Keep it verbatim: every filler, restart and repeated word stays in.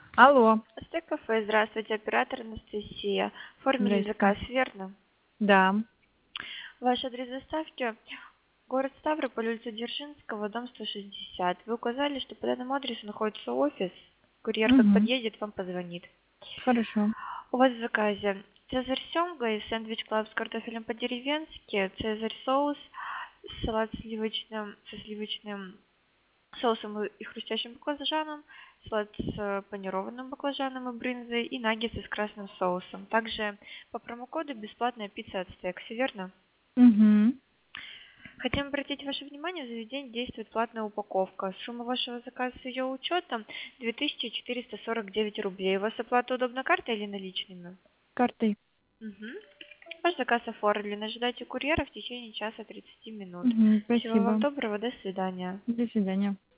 Алло. Стейк-кафе, здравствуйте, оператор Анастасия. Оформили Здрасте. заказ, верно? Да. Ваш адрес доставки — город Ставрополь, улица Дзержинского, дом сто шестьдесят. Вы указали, что по данному адресу находится офис. Курьер как Угу. подъедет, вам позвонит. Хорошо. У вас в заказе цезарь семга и сэндвич клаб с картофелем по-деревенски, цезарь соус, салат сливочным, со сливочным соусом и хрустящим баклажаном, салат с э, панированным баклажаном и брынзой и наггетсы с красным соусом. Также по промокоду бесплатная пицца от Стекси, верно? Угу. Хотим обратить ваше внимание, в заведении действует платная упаковка. Сумма вашего заказа с ее учетом две тысячи четыреста сорок девять рублей. У вас оплата удобна картой или наличными? Картой. Угу. Ваш заказ оформлен. Ожидайте курьера в течение часа тридцати минут. Угу. Всего вам Спасибо. доброго, до свидания. До свидания.